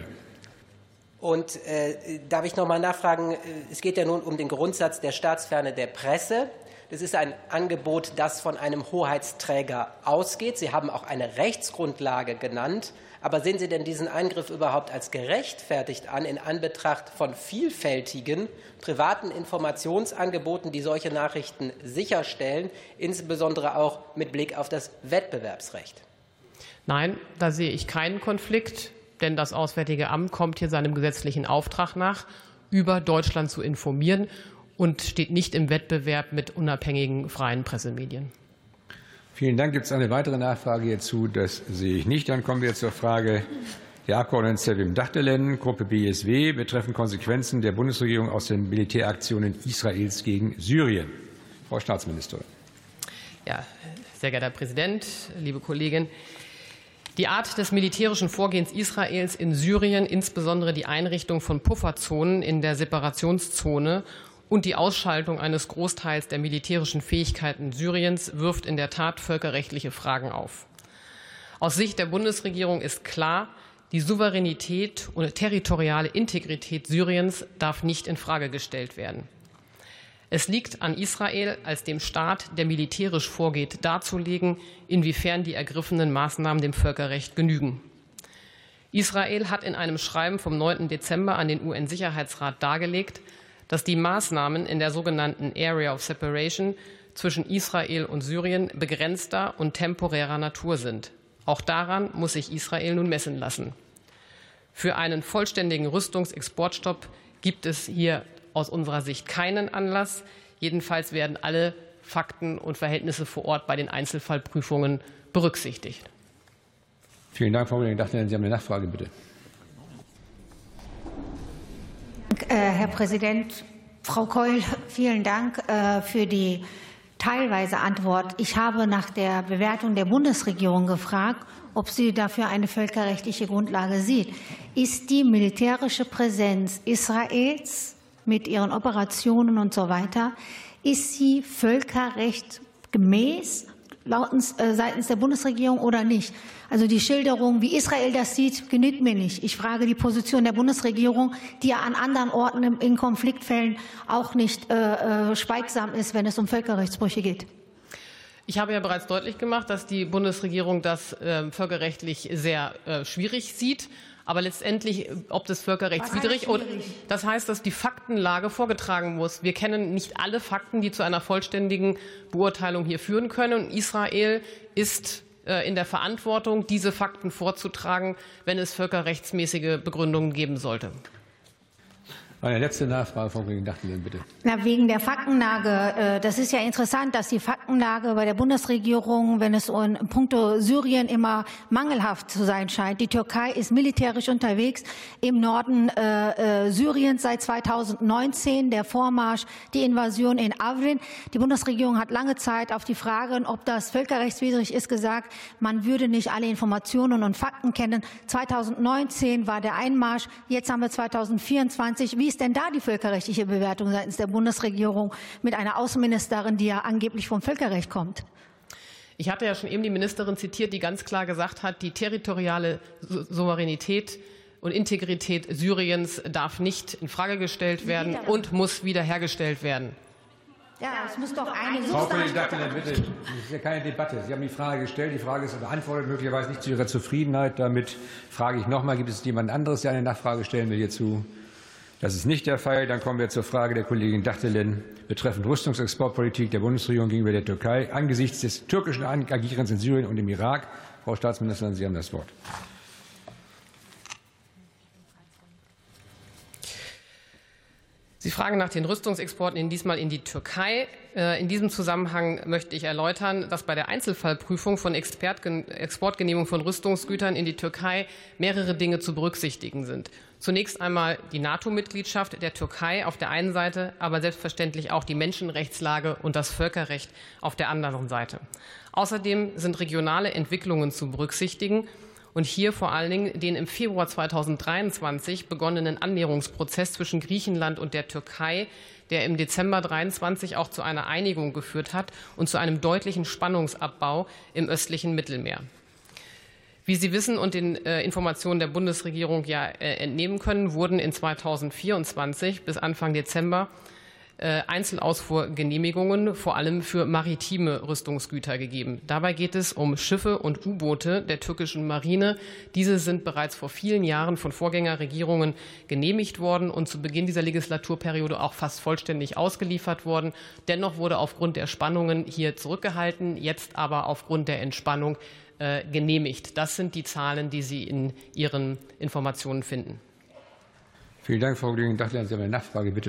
Und darf ich noch mal nachfragen, es geht ja nun um den Grundsatz der Staatsferne der Presse. Das ist ein Angebot, das von einem Hoheitsträger ausgeht. Sie haben auch eine Rechtsgrundlage genannt. Aber sehen Sie denn diesen Eingriff überhaupt als gerechtfertigt an, in Anbetracht von vielfältigen privaten Informationsangeboten, die solche Nachrichten sicherstellen, insbesondere auch mit Blick auf das Wettbewerbsrecht? Nein, da sehe ich keinen Konflikt. Denn das Auswärtige Amt kommt hier seinem gesetzlichen Auftrag nach, über Deutschland zu informieren und steht nicht im Wettbewerb mit unabhängigen freien Pressemedien. Vielen Dank. Gibt es eine weitere Nachfrage hierzu? Das sehe ich nicht. Dann kommen wir zur Frage der Abgeordneten Sevim Dachtelen, Gruppe BSW, betreffend Konsequenzen der Bundesregierung aus den Militäraktionen Israels gegen Syrien. Frau Staatsministerin. Ja, sehr geehrter Herr Präsident, liebe Kollegin. Die Art des militärischen Vorgehens Israels in Syrien, insbesondere die Einrichtung von Pufferzonen in der Separationszone und die Ausschaltung eines Großteils der militärischen Fähigkeiten Syriens, wirft in der Tat völkerrechtliche Fragen auf. Aus Sicht der Bundesregierung ist klar, die Souveränität und territoriale Integrität Syriens darf nicht in Frage gestellt werden. Es liegt an Israel als dem Staat, der militärisch vorgeht, darzulegen, inwiefern die ergriffenen Maßnahmen dem Völkerrecht genügen. Israel hat in einem Schreiben vom 9. Dezember an den UN-Sicherheitsrat dargelegt, dass die Maßnahmen in der sogenannten Area of Separation zwischen Israel und Syrien begrenzter und temporärer Natur sind. Auch daran muss sich Israel nun messen lassen. Für einen vollständigen Rüstungsexportstopp gibt es hier aus unserer Sicht keinen Anlass. Jedenfalls werden alle Fakten und Verhältnisse vor Ort bei den Einzelfallprüfungen berücksichtigt. Vielen Dank, Frau Kollegin Dachtel. Sie haben eine Nachfrage, bitte. Herr Präsident, Frau Keul, vielen Dank für die teilweise Antwort. Ich habe nach der Bewertung der Bundesregierung gefragt, ob sie dafür eine völkerrechtliche Grundlage sieht. Ist die militärische Präsenz Israels mit ihren Operationen und so weiter, ist sie völkerrechtsgemäß seitens der Bundesregierung oder nicht? Also die Schilderung, wie Israel das sieht, genügt mir nicht. Ich frage die Position der Bundesregierung, die ja an anderen Orten in Konfliktfällen auch nicht schweigsam ist, wenn es um Völkerrechtsbrüche geht. Ich habe ja bereits deutlich gemacht, dass die Bundesregierung das völkerrechtlich sehr schwierig sieht. Aber letztendlich, ob das völkerrechtswidrig oder das heißt, dass die Faktenlage vorgetragen muss. Wir kennen nicht alle Fakten, die zu einer vollständigen Beurteilung hier führen können. Und Israel ist in der Verantwortung, diese Fakten vorzutragen, wenn es völkerrechtsmäßige Begründungen geben sollte. Eine letzte Nachfrage, Frau Kollegin Dachtel, bitte. Na, wegen der Faktenlage. Das ist ja interessant, dass die Faktenlage bei der Bundesregierung, wenn es um puncto Syrien immer mangelhaft zu sein scheint. Die Türkei ist militärisch unterwegs im Norden Syriens seit 2019, der Vormarsch, die Invasion in Afrin. Die Bundesregierung hat lange Zeit auf die Frage, ob das völkerrechtswidrig ist, gesagt, man würde nicht alle Informationen und Fakten kennen. 2019 war der Einmarsch, jetzt haben wir 2024. Wie ist denn da die völkerrechtliche Bewertung seitens der Bundesregierung mit einer Außenministerin, die ja angeblich vom Völkerrecht kommt? Ich hatte ja schon eben die Ministerin zitiert, die ganz klar gesagt hat, die territoriale Souveränität und Integrität Syriens darf nicht in Frage gestellt werden und muss wiederhergestellt werden. Ja, es muss doch eine Frau Kollegin Dachtel, bitte. Das ist ja keine Debatte. Sie haben die Frage gestellt. Die Frage ist beantwortet, möglicherweise nicht zu Ihrer Zufriedenheit. Damit frage ich noch mal, gibt es jemand anderes, der eine Nachfrage stellen will hierzu? Das ist nicht der Fall. Dann kommen wir zur Frage der Kollegin Dachtelin betreffend Rüstungsexportpolitik der Bundesregierung gegenüber der Türkei angesichts des türkischen Agierens in Syrien und im Irak. Frau Staatsministerin, Sie haben das Wort. Sie fragen nach den Rüstungsexporten diesmal in die Türkei. In diesem Zusammenhang möchte ich erläutern, dass bei der Einzelfallprüfung von Exportgenehmigung von Rüstungsgütern in die Türkei mehrere Dinge zu berücksichtigen sind. Zunächst einmal die NATO-Mitgliedschaft der Türkei auf der einen Seite, aber selbstverständlich auch die Menschenrechtslage und das Völkerrecht auf der anderen Seite. Außerdem sind regionale Entwicklungen zu berücksichtigen und hier vor allen Dingen den im Februar 2023 begonnenen Annäherungsprozess zwischen Griechenland und der Türkei, der im Dezember 2023 auch zu einer Einigung geführt hat und zu einem deutlichen Spannungsabbau im östlichen Mittelmeer. Wie Sie wissen und den Informationen der Bundesregierung ja entnehmen können, wurden in 2024 bis Anfang Dezember Einzelausfuhrgenehmigungen vor allem für maritime Rüstungsgüter gegeben. Dabei geht es um Schiffe und U-Boote der türkischen Marine. Diese sind bereits vor vielen Jahren von Vorgängerregierungen genehmigt worden und zu Beginn dieser Legislaturperiode auch fast vollständig ausgeliefert worden. Dennoch wurde aufgrund der Spannungen hier zurückgehalten, jetzt aber aufgrund der Entspannung genehmigt. Das sind die Zahlen, die Sie in Ihren Informationen finden. Vielen Dank, Frau Kollegin Dachtel. Sie haben eine Nachfrage, bitte.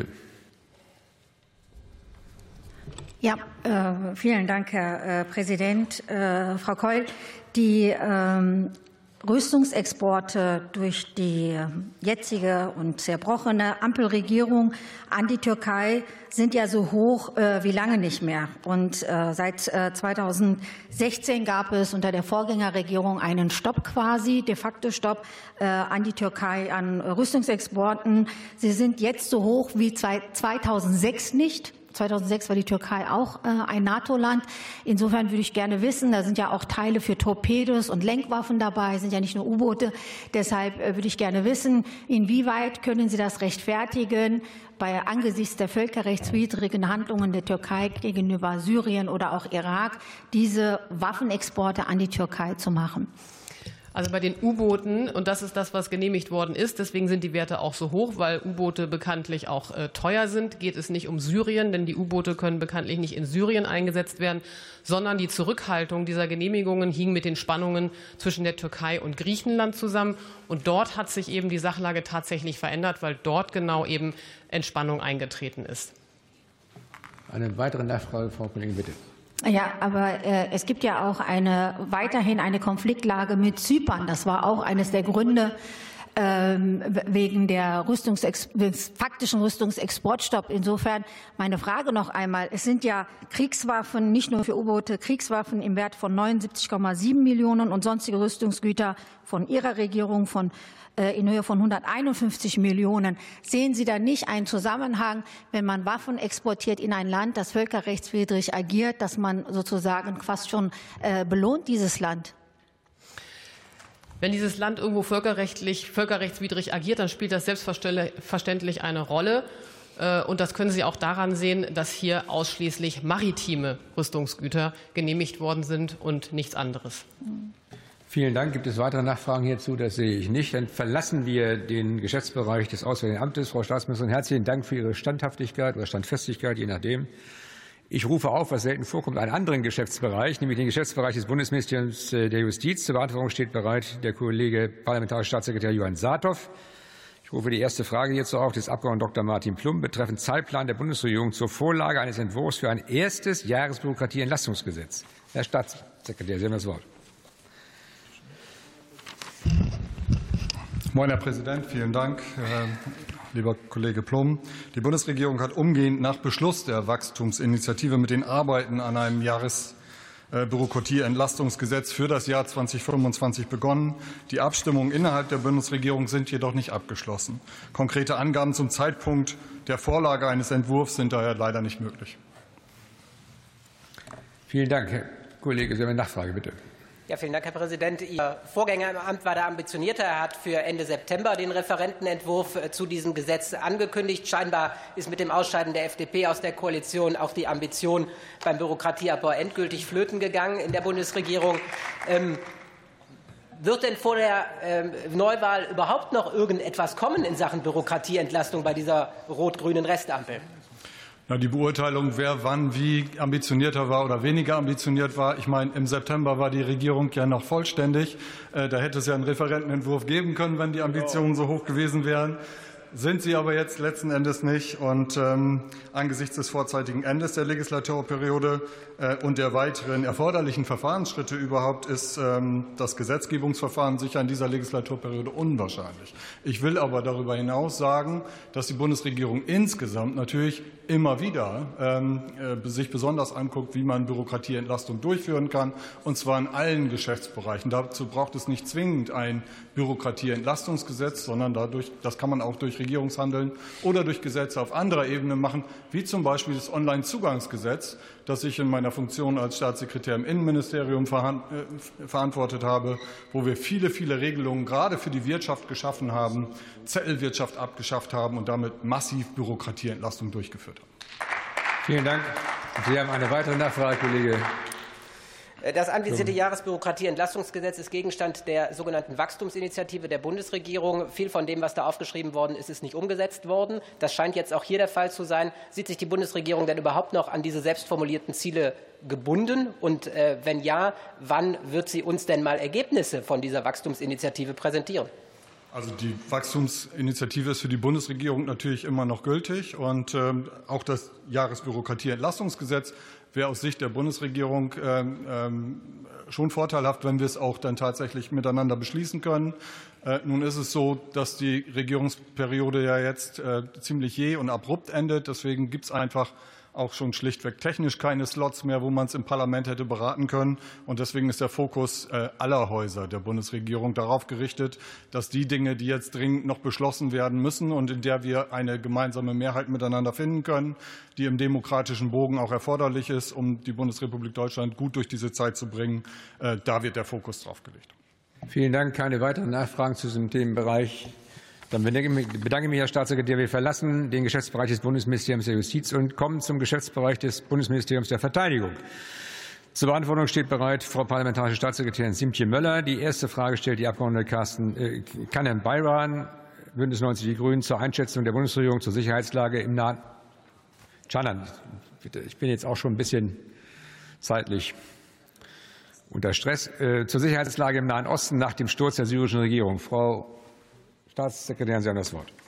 Ja, vielen Dank, Herr Präsident. Frau Keul, die Rüstungsexporte durch die jetzige und zerbrochene Ampelregierung an die Türkei sind ja so hoch wie lange nicht mehr. Und seit 2016 gab es unter der Vorgängerregierung einen Stopp quasi, de facto Stopp an die Türkei an Rüstungsexporten. Sie sind jetzt so hoch wie 2006 nicht. 2006 war die Türkei auch ein NATO-Land. Insofern würde ich gerne wissen, da sind ja auch Teile für Torpedos und Lenkwaffen dabei, sind ja nicht nur U-Boote. Deshalb würde ich gerne wissen, inwieweit können Sie das rechtfertigen, angesichts der völkerrechtswidrigen Handlungen der Türkei gegenüber Syrien oder auch Irak, diese Waffenexporte an die Türkei zu machen? Also bei den U-Booten, und das ist das, was genehmigt worden ist, deswegen sind die Werte auch so hoch, weil U-Boote bekanntlich auch teuer sind, geht es nicht um Syrien, denn die U-Boote können bekanntlich nicht in Syrien eingesetzt werden, sondern die Zurückhaltung dieser Genehmigungen hing mit den Spannungen zwischen der Türkei und Griechenland zusammen. Und dort hat sich eben die Sachlage tatsächlich verändert, weil dort genau eben Entspannung eingetreten ist. Eine weitere Nachfrage, Frau Kollegin, bitte. Ja, aber es gibt ja auch weiterhin eine Konfliktlage mit Zypern. Das war auch eines der Gründe wegen der faktischen Rüstungsexportstopp. Insofern meine Frage noch einmal. Es sind ja Kriegswaffen, nicht nur für U-Boote, Kriegswaffen im Wert von 79,7 Millionen und sonstige Rüstungsgüter von Ihrer Regierung in Höhe von 151 Millionen. Sehen Sie da nicht einen Zusammenhang, wenn man Waffen exportiert in ein Land, das völkerrechtswidrig agiert, dass man sozusagen fast schon belohnt dieses Land? Wenn dieses Land irgendwo völkerrechtswidrig agiert, dann spielt das selbstverständlich eine Rolle. Und das können Sie auch daran sehen, dass hier ausschließlich maritime Rüstungsgüter genehmigt worden sind und nichts anderes. Vielen Dank. Gibt es weitere Nachfragen hierzu? Das sehe ich nicht. Dann verlassen wir den Geschäftsbereich des Auswärtigen Amtes. Frau Staatsministerin, herzlichen Dank für Ihre Standhaftigkeit oder Standfestigkeit, je nachdem. Ich rufe auf, was selten vorkommt, einen anderen Geschäftsbereich, nämlich den Geschäftsbereich des Bundesministeriums der Justiz. Zur Beantwortung steht bereit der Kollege parlamentarische Staatssekretär Johann Saathoff. Ich rufe die erste Frage hierzu auf des Abgeordneten Dr. Martin Plumb betreffend Zeitplan der Bundesregierung zur Vorlage eines Entwurfs für ein erstes Jahresbürokratieentlastungsgesetz. Herr Staatssekretär, Sie haben das Wort. Moin, Herr Präsident. Vielen Dank, lieber Kollege Plumb. Die Bundesregierung hat umgehend nach Beschluss der Wachstumsinitiative mit den Arbeiten an einem Jahresbürokratieentlastungsgesetz für das Jahr 2025 begonnen. Die Abstimmungen innerhalb der Bundesregierung sind jedoch nicht abgeschlossen. Konkrete Angaben zum Zeitpunkt der Vorlage eines Entwurfs sind daher leider nicht möglich. Vielen Dank. Herr Kollege, Sie haben eine Nachfrage, bitte. Ja, vielen Dank, Herr Präsident. Ihr Vorgänger im Amt war da ambitionierter. Er hat für Ende September den Referentenentwurf zu diesem Gesetz angekündigt. Scheinbar ist mit dem Ausscheiden der FDP aus der Koalition auch die Ambition beim Bürokratieabbau endgültig flöten gegangen in der Bundesregierung. Wird denn vor der Neuwahl überhaupt noch irgendetwas kommen in Sachen Bürokratieentlastung bei dieser rot-grünen Restampel? Die Beurteilung, wer wann wie ambitionierter war oder weniger ambitioniert war. Ich meine, im September war die Regierung ja noch vollständig. Da hätte es ja einen Referentenentwurf geben können, wenn die Ambitionen so hoch gewesen wären. Sind sie aber jetzt letzten Endes nicht. Und angesichts des vorzeitigen Endes der Legislaturperiode und der weiteren erforderlichen Verfahrensschritte überhaupt ist das Gesetzgebungsverfahren sicher in dieser Legislaturperiode unwahrscheinlich. Ich will aber darüber hinaus sagen, dass die Bundesregierung insgesamt natürlich immer wieder sich besonders anguckt, wie man Bürokratieentlastung durchführen kann, und zwar in allen Geschäftsbereichen. Dazu braucht es nicht zwingend ein Bürokratieentlastungsgesetz, sondern das kann man auch durch Regierungshandeln oder durch Gesetze auf anderer Ebene machen, wie zum Beispiel das Onlinezugangsgesetz, das ich in meiner Funktion als Staatssekretär im Innenministerium verantwortet habe, wo wir viele, viele Regelungen gerade für die Wirtschaft geschaffen haben, Zettelwirtschaft abgeschafft haben und damit massiv Bürokratieentlastung durchgeführt haben. Vielen Dank. Sie haben eine weitere Nachfrage, Kollege. Das anvisierte Jahresbürokratieentlastungsgesetz ist Gegenstand der sogenannten Wachstumsinitiative der Bundesregierung. Viel von dem, was da aufgeschrieben worden ist, ist nicht umgesetzt worden. Das scheint jetzt auch hier der Fall zu sein. Sieht sich die Bundesregierung denn überhaupt noch an diese selbstformulierten Ziele gebunden? Und wenn ja, wann wird sie uns denn mal Ergebnisse von dieser Wachstumsinitiative präsentieren? Also die Wachstumsinitiative ist für die Bundesregierung natürlich immer noch gültig. Und auch das Jahresbürokratieentlastungsgesetz wäre aus Sicht der Bundesregierung schon vorteilhaft, wenn wir es auch dann tatsächlich miteinander beschließen können. Nun ist es so, dass die Regierungsperiode ja jetzt ziemlich jäh und abrupt endet. Deswegen gibt es einfach auch schon schlichtweg technisch keine Slots mehr, wo man es im Parlament hätte beraten können. Und deswegen ist der Fokus aller Häuser der Bundesregierung darauf gerichtet, dass die Dinge, die jetzt dringend noch beschlossen werden müssen und in der wir eine gemeinsame Mehrheit miteinander finden können, die im demokratischen Bogen auch erforderlich ist, um die Bundesrepublik Deutschland gut durch diese Zeit zu bringen, da wird der Fokus drauf gelegt. Vielen Dank. Keine weiteren Nachfragen zu diesem Themenbereich. Dann bedanke ich mich, Herr Staatssekretär. Wir verlassen den Geschäftsbereich des Bundesministeriums der Justiz und kommen zum Geschäftsbereich des Bundesministeriums der Verteidigung. Zur Beantwortung steht bereit Frau Parlamentarische Staatssekretärin Siemtje Möller. Die erste Frage stellt die Abgeordnete Kanem Bayram, Bündnis 90 Die Grünen, zur Einschätzung der Bundesregierung zur Sicherheitslage im Nahen Canan. Bitte, ich bin jetzt auch schon ein bisschen zeitlich unter Stress. Zur Sicherheitslage im Nahen Osten nach dem Sturz der syrischen Regierung. Frau Staatssekretärin, Sie haben das Wort.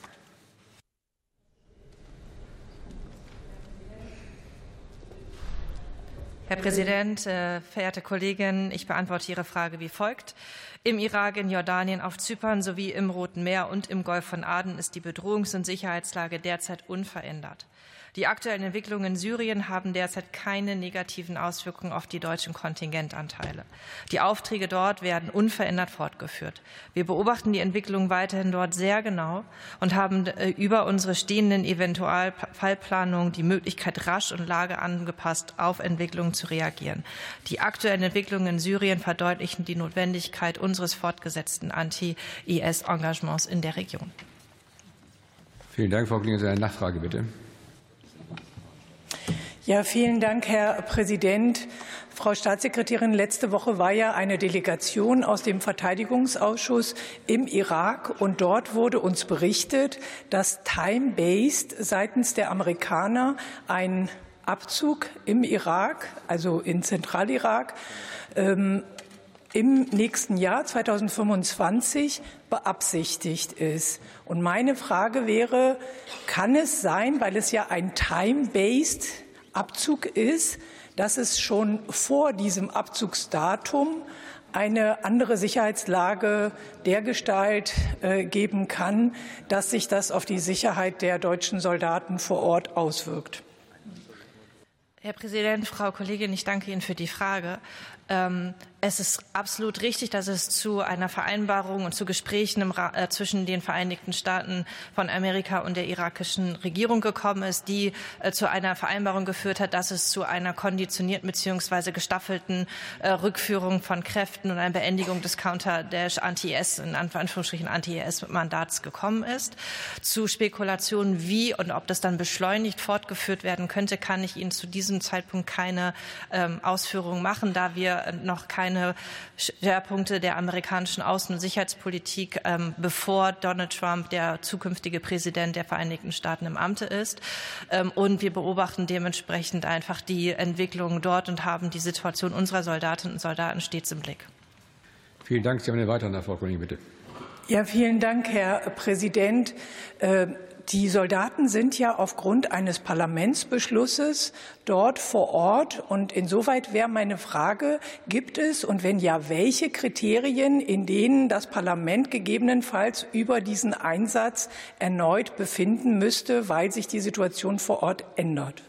Herr Präsident, verehrte Kolleginnen, ich beantworte Ihre Frage wie folgt. Im Irak, in Jordanien, auf Zypern sowie im Roten Meer und im Golf von Aden ist die Bedrohungs- und Sicherheitslage derzeit unverändert. Die aktuellen Entwicklungen in Syrien haben derzeit keine negativen Auswirkungen auf die deutschen Kontingentanteile. Die Aufträge dort werden unverändert fortgeführt. Wir beobachten die Entwicklung weiterhin dort sehr genau und haben über unsere stehenden Eventualfallplanungen die Möglichkeit, rasch und lageangepasst auf Entwicklungen zu reagieren. Die aktuellen Entwicklungen in Syrien verdeutlichen die Notwendigkeit unseres fortgesetzten Anti-IS-Engagements in der Region. Vielen Dank, Frau Kollegin. Eine Nachfrage bitte. Ja, vielen Dank, Herr Präsident. Frau Staatssekretärin, letzte Woche war ja eine Delegation aus dem Verteidigungsausschuss im Irak, und dort wurde uns berichtet, dass time-based seitens der Amerikaner ein Abzug im Irak, also in Zentralirak, im nächsten Jahr 2025 beabsichtigt ist. Und meine Frage wäre, kann es sein, weil es ja ein time-based Abzug ist, dass es schon vor diesem Abzugsdatum eine andere Sicherheitslage dergestalt geben kann, dass sich das auf die Sicherheit der deutschen Soldaten vor Ort auswirkt? Herr Präsident, Frau Kollegin, ich danke Ihnen für die Frage. Es ist absolut richtig, dass es zu einer Vereinbarung und zu Gesprächen zwischen den Vereinigten Staaten von Amerika und der irakischen Regierung gekommen ist, die zu einer Vereinbarung geführt hat, dass es zu einer konditionierten bzw. gestaffelten Rückführung von Kräften und einer Beendigung des Counter-Anti-IS, in Anführungsstrichen Anti-IS-Mandats gekommen ist. Zu Spekulationen, wie und ob das dann beschleunigt fortgeführt werden könnte, kann ich Ihnen zu diesem Zeitpunkt keine Ausführungen machen, da wir noch keine Schwerpunkte der amerikanischen Außen- und Sicherheitspolitik, bevor Donald Trump der zukünftige Präsident der Vereinigten Staaten im Amte ist. Und wir beobachten dementsprechend einfach die Entwicklung dort und haben die Situation unserer Soldatinnen und Soldaten stets im Blick. Vielen Dank. Sie haben eine weitere Nachfrage, Frau Kollegin, bitte. Ja, vielen Dank, Herr Präsident. Die Soldaten sind ja aufgrund eines Parlamentsbeschlusses dort vor Ort. Und insoweit wäre meine Frage, gibt es und wenn ja, welche Kriterien, in denen das Parlament gegebenenfalls über diesen Einsatz erneut befinden müsste, weil sich die Situation vor Ort ändert?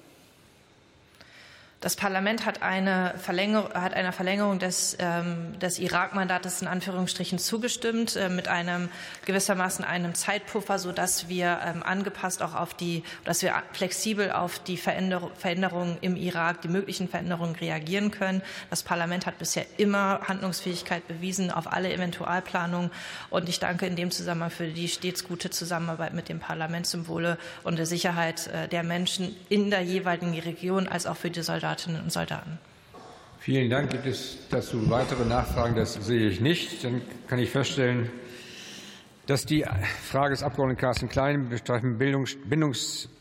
Das Parlament hat einer Verlängerung des Irak-Mandates in Anführungsstrichen zugestimmt, mit gewissermaßen einem Zeitpuffer, sodass wir angepasst auch dass wir flexibel auf die Veränderungen im Irak, die möglichen Veränderungen reagieren können. Das Parlament hat bisher immer Handlungsfähigkeit bewiesen auf alle Eventualplanungen, und ich danke in dem Zusammenhang für die stets gute Zusammenarbeit mit dem Parlament zum Wohle und der Sicherheit der Menschen in der jeweiligen Region als auch für die Soldatinnen und Soldaten. Vielen Dank. Gibt es dazu weitere Nachfragen? Das sehe ich nicht. Dann kann ich feststellen, dass die Frage des Abgeordneten Carsten Klein betreffend Bindungsstand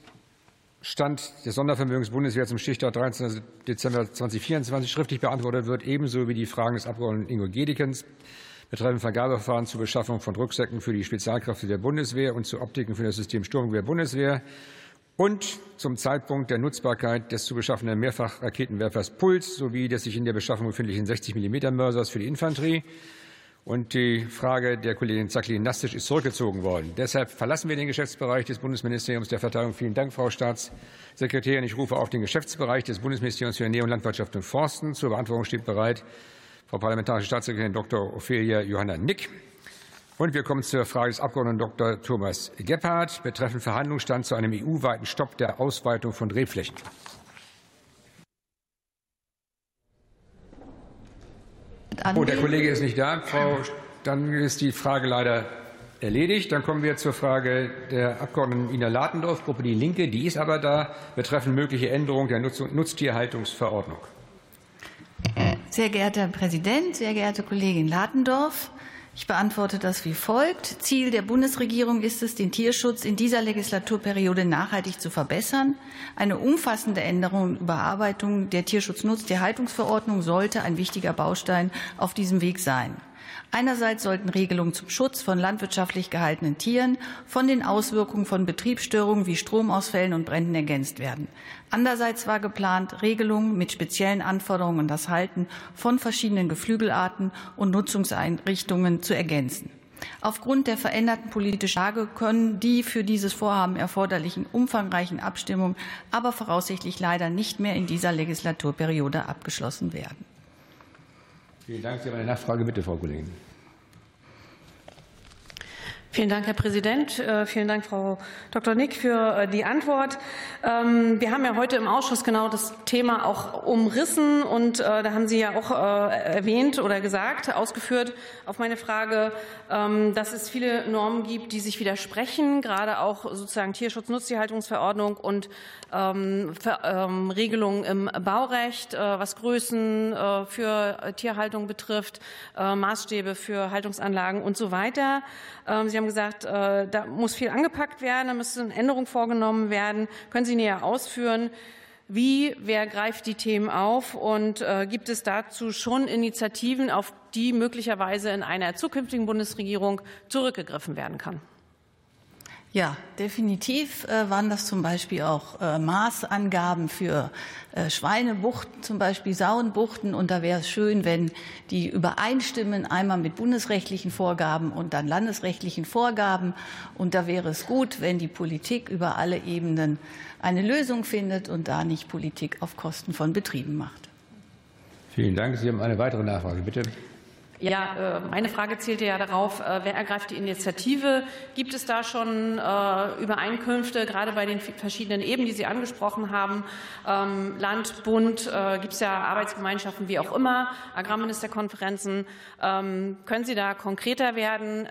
des Sondervermögens Bundeswehr zum Stichtag 13. Dezember 2024 schriftlich beantwortet wird, ebenso wie die Fragen des Abgeordneten Ingo Gedekens betreffend Vergabeverfahren zur Beschaffung von Rucksäcken für die Spezialkräfte der Bundeswehr und zu Optiken für das System Sturmgewehr Bundeswehr und zum Zeitpunkt der Nutzbarkeit des zu beschaffenden Mehrfachraketenwerfers Puls sowie des sich in der Beschaffung befindlichen 60 mm Mörsers für die Infanterie Und die Frage der Kollegin Zaklin-Nastisch ist zurückgezogen worden. Deshalb verlassen wir den Geschäftsbereich des Bundesministeriums der Verteidigung. Vielen Dank, Frau Staatssekretärin. Ich rufe auf den Geschäftsbereich des Bundesministeriums für Ernährung, Landwirtschaft und Forsten. Zur Beantwortung steht bereit Frau Parlamentarische Staatssekretärin Dr. Ophelia Johanna Nick. Und wir kommen zur Frage des Abgeordneten Dr. Thomas Gebhardt betreffend Verhandlungsstand zu einem EU-weiten Stopp der Ausweitung von Rebflächen. Oh, der Kollege ist nicht da. Dann ist die Frage leider erledigt. Dann kommen wir zur Frage der Abgeordneten Ina Latendorf, Gruppe Die Linke. Die ist aber da, betreffend mögliche Änderung der Nutztierhaltungsverordnung. Sehr geehrter Herr Präsident, sehr geehrte Kollegin Latendorf, ich beantworte das wie folgt. Ziel der Bundesregierung ist es, den Tierschutz in dieser Legislaturperiode nachhaltig zu verbessern. Eine umfassende Änderung und Überarbeitung der Tierschutz-Nutztierhaltungsverordnung sollte ein wichtiger Baustein auf diesem Weg sein. Einerseits sollten Regelungen zum Schutz von landwirtschaftlich gehaltenen Tieren von den Auswirkungen von Betriebsstörungen wie Stromausfällen und Bränden ergänzt werden. Andererseits war geplant, Regelungen mit speziellen Anforderungen an das Halten von verschiedenen Geflügelarten und Nutzungseinrichtungen zu ergänzen. Aufgrund der veränderten politischen Lage können die für dieses Vorhaben erforderlichen umfangreichen Abstimmungen aber voraussichtlich leider nicht mehr in dieser Legislaturperiode abgeschlossen werden. Vielen Dank. Sie haben eine Nachfrage, bitte, Frau Kollegin. Vielen Dank, Herr Präsident. Vielen Dank, Frau Dr. Nick, für die Antwort. Wir haben ja heute im Ausschuss genau das Thema auch umrissen. Und da haben Sie ja auch erwähnt oder gesagt, ausgeführt auf meine Frage, dass es viele Normen gibt, die sich widersprechen, gerade auch sozusagen Tierschutz-Nutztierhaltungsverordnung und Regelungen im Baurecht, was Größen für Tierhaltung betrifft, Maßstäbe für Haltungsanlagen und so weiter. Sie haben gesagt, da muss viel angepackt werden, da müssen Änderungen vorgenommen werden. Können Sie näher ausführen, wer greift die Themen auf und gibt es dazu schon Initiativen, auf die möglicherweise in einer zukünftigen Bundesregierung zurückgegriffen werden kann? Ja, definitiv waren das zum Beispiel auch Maßangaben für Schweinebuchten, zum Beispiel Sauenbuchten. Und da wäre es schön, wenn die übereinstimmen, einmal mit bundesrechtlichen Vorgaben und dann landesrechtlichen Vorgaben. Und da wäre es gut, wenn die Politik über alle Ebenen eine Lösung findet und da nicht Politik auf Kosten von Betrieben macht. Vielen Dank. Sie haben eine weitere Nachfrage, bitte. Ja, meine Frage zielte ja darauf, wer ergreift die Initiative? Gibt es da schon Übereinkünfte, gerade bei den verschiedenen Ebenen, die Sie angesprochen haben? Land, Bund, gibt es ja Arbeitsgemeinschaften, wie auch immer, Agrarministerkonferenzen. Können Sie da konkreter werden?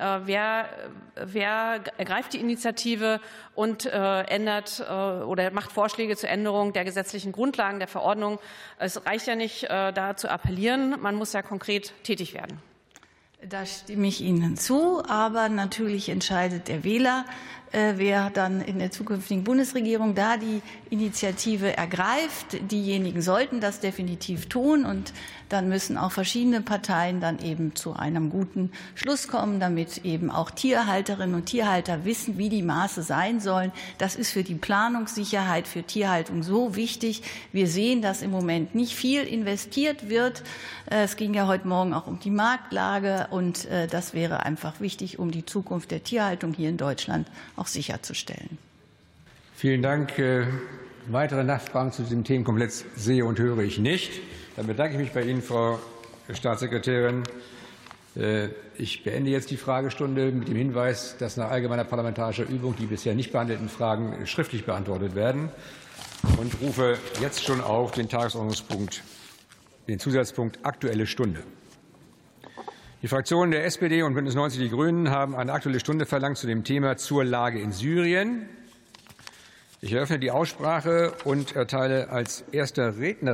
Wer ergreift die Initiative und ändert oder macht Vorschläge zur Änderung der gesetzlichen Grundlagen der Verordnung? Es reicht ja nicht, da zu appellieren, man muss ja konkret tätig werden. Da stimme ich Ihnen zu, aber natürlich entscheidet der Wähler, wer dann in der zukünftigen Bundesregierung da die Initiative ergreift. Diejenigen sollten das definitiv tun und dann müssen auch verschiedene Parteien dann eben zu einem guten Schluss kommen, damit eben auch Tierhalterinnen und Tierhalter wissen, wie die Maße sein sollen. Das ist für die Planungssicherheit für Tierhaltung so wichtig. Wir sehen, dass im Moment nicht viel investiert wird. Es ging ja heute Morgen auch um die Marktlage und das wäre einfach wichtig, um die Zukunft der Tierhaltung hier in Deutschland auch sicherzustellen. Vielen Dank. Weitere Nachfragen zu diesem Themenkomplex sehe und höre ich nicht. Dann bedanke ich mich bei Ihnen, Frau Staatssekretärin. Ich beende jetzt die Fragestunde mit dem Hinweis, dass nach allgemeiner parlamentarischer Übung die bisher nicht behandelten Fragen schriftlich beantwortet werden und rufe jetzt schon auf den Tagesordnungspunkt, den Zusatzpunkt Aktuelle Stunde. Die Fraktionen der SPD und Bündnis 90 Die Grünen haben eine Aktuelle Stunde verlangt zu dem Thema zur Lage in Syrien. Ich eröffne die Aussprache und erteile als erster Redner